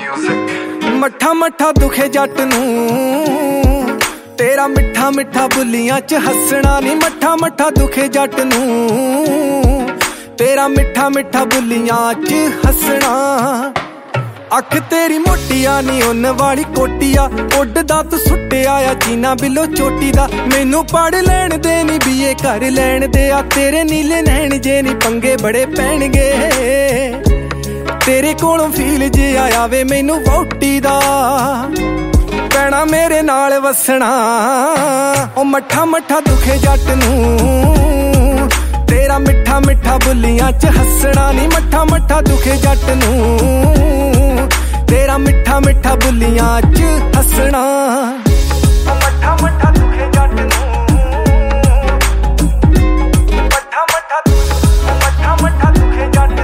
मट्ठा मट्ठा दुखे जट नूं तेरा मिठा मिठा बुलियां च हसना नी। मट्ठा मट्ठा दुखे जट नूं तेरा मिठा मिठा बुलियां च हसना। अख तेरी मोटिया नी उन वाली कोटिया उडदा तू सुट्टिया आ चीना बिलो चोटी दा। मैनू पढ़ लैण दे नी बीए कर लैण दे आ तेरे नीले नैण जे नी पंगे बड़े पैणगे। तेरे कोलों फील जे आया वे मैनू वोटी दा पैना मेरे नाल वसना। ओ मट्ठा मट्ठा दुखे जट नूं तेरा मिठा मिठा बुलियां च हसना नी। मट्ठा मट्ठा दुखे जट नूं तेरा मिठा मिठा बुलियां च हसना। मट्ठा मट्ठा दुखे जट नूं मट्ठा मट्ठा दुखे जट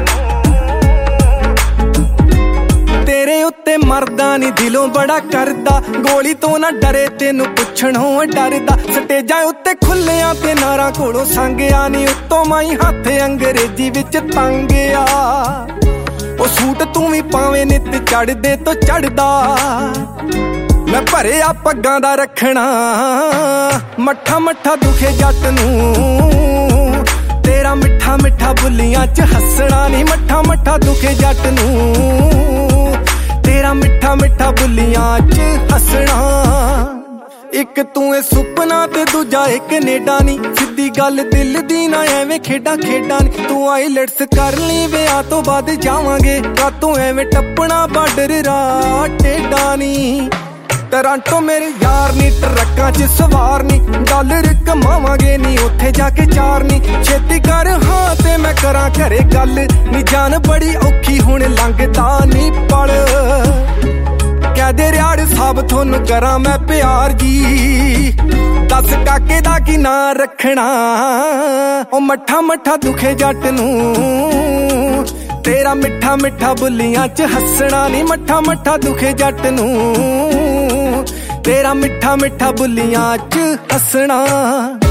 नूं। तेरे उत्ते मरदा नी दिलों बड़ा करदा गोली तो ना डरे तेनू पुछणों डरदा। स्टेजां उत्ते खुल्लियां ते नारां कोलों संगिया नी उत्तों माई हत्थ अंग्रेजी विच तंगिया। ओ सूट तू भी पावे नित चढ़दे तो चढ़दा मैं भरिया पग्गां दा रखना। मट्ठा मट्ठा दुखे जट नूं तेरा मिठा मिठा बुलियां च हसना नी। मट्ठा मट्ठा दुखे जट नूं तेरा मिठा मिठा बुलियां च हसना। एक तू ए सुपना ते दूजा ए कनेडा नी सीधी गल दिल दी ना एवें खेडा खेडा नी। तू आईलेट्स कर ली विआह तो बाद जावांगे रातों एवें टप्पना बार्डर राह टेढ़ा नी। टोरंटो मेरे यार नी ट्रक्कां च सवार नी डॉलर कमावांगे नी उत्थे जाके चार नी। छेती कर हां ते मैं करां घरे गल नी जान बड़ी औखी हुण लंघदा नी पल। कहदे रियाड़ साहब थोनू करा मैं प्यार जी दस काके दा की ना रखना। ओ मट्ठा मट्ठा दुखे जट नूं तेरा मिठा मिठा बुलियां च हसना नी। मट्ठा मट्ठा दुखे जट नूं तेरा मिठा मिठा बुलियां च हसना।